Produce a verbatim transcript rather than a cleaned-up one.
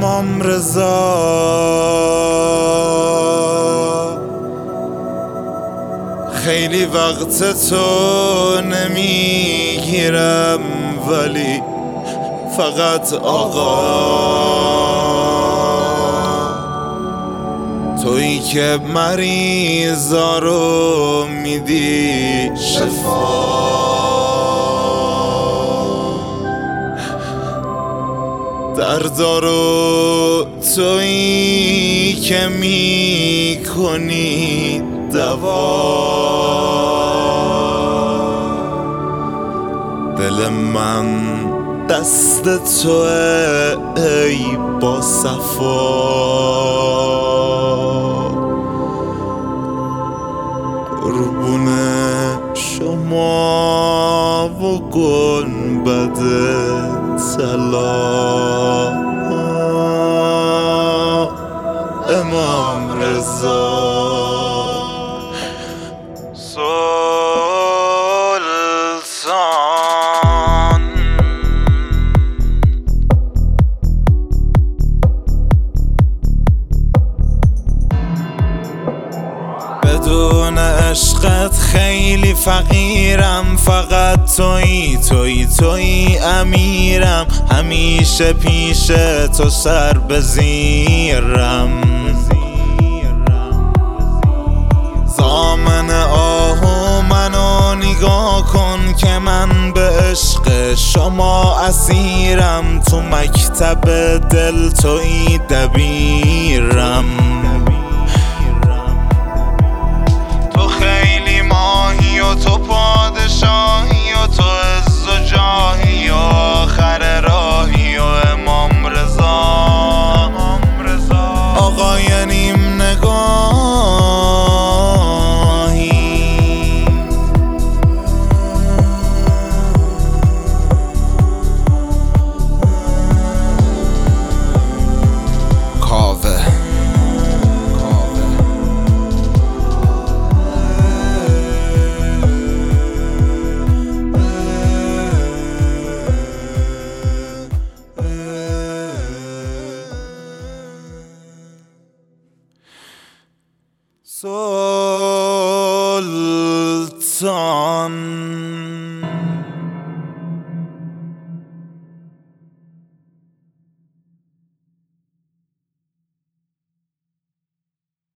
امام رضا خیلی وقت تو نمیگیرم، ولی فقط آقا تویی که مریضا رو میدی شفا. دردا رو تویی که میکنی دوا. دل من دست توه ای با صفا. قربون شما و گنبد طلا امام رضا سلطان. بدون عشقت خیلی فقیرم، فقط تویی تویی تویی امیرم، همیشه پیش تو سر بزیرم. زامن آهو منو نگاه کن که من به عشق شما اسیرم، تو مکتب دل تویی دبیرم. تو خیلی ماهی و تو پادشاهی و تو عز و جاهی و آخر راهی و امام رضا آقای نیم نگاهی. کاوه سلطان.